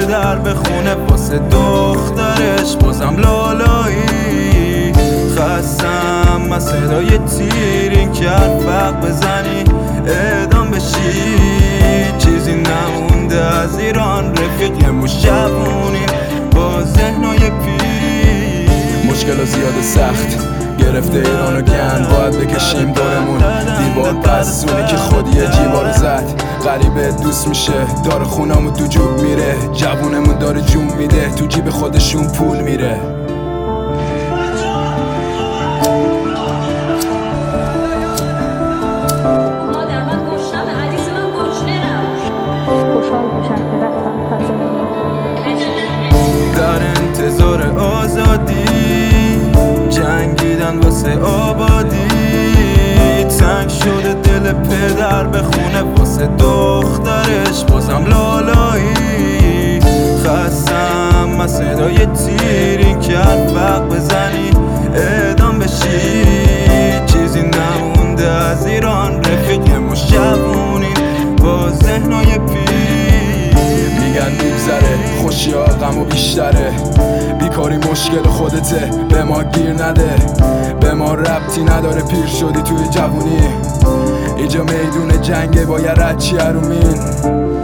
پدر بخونه واسه دخترش بازم لالایی. خستم از صدای تیر این که حرفق بزنی اعدام بشی. چیزی نمونده از ایران رفیق، یه مش جوونی با ذهنای پیر. مشکل زیاد سخت گرفته ایرانو گن، باید بکشیم دورمون دیوار پسونی که خودی جیوارو زد. غریبه دوست میشه داره خونمون تو جوب میره، جوونمون داره جون میده تو جیب خودشون پول میره. در انتظار آزادی جنگیدن واسه آبادی. تنگ شده دل پدر بخونه واسه دخترش بازم لالایی. خستم از صدای تیر این که حرفق بزنی اعدام بشی. چیزی نمونده از ایران رفیق، یه مش جوونی با ذهنای پیر. میگن میگذره خوشی ها غم و بیشتره، بیکاری مشکل خودته به ما گیر نده. به ما ربطی نداره پیر شدی توی جوونی، اینجا میدون جنگه باید رد چی ارومین.